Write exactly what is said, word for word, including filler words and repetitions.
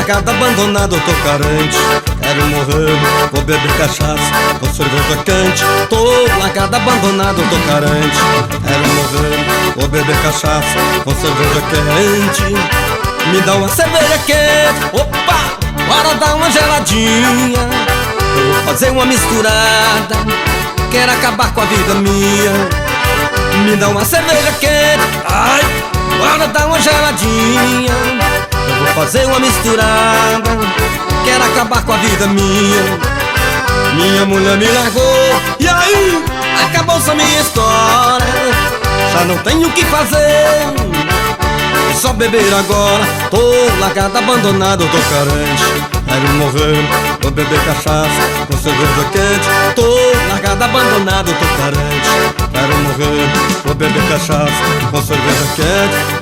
largado, abandonado, eu tô carente. Quero morrer, vou beber cachaça com cerveja quente. Tô largado, abandonado, eu tô carente. Quero morrer, vou beber cachaça com cerveja quente. Me dá uma cerveja quente, opa, bora dar uma geladinha. Eu vou fazer uma misturada, quero acabar com a vida minha. Me dá uma cerveja quente, ai, bora dar uma geladinha. Eu vou fazer uma misturada, quero acabar com a vida minha. Minha mulher me largou, e aí, acabou-se a minha história. Já não tenho o que fazer, é só beber agora. Tô largado, abandonado, eu tô carente. Quero morrer, vou beber cachaça com cerveja quente. Tô largado, abandonado, eu tô carente. Quero morrer, vou beber cachaça com cerveja quente.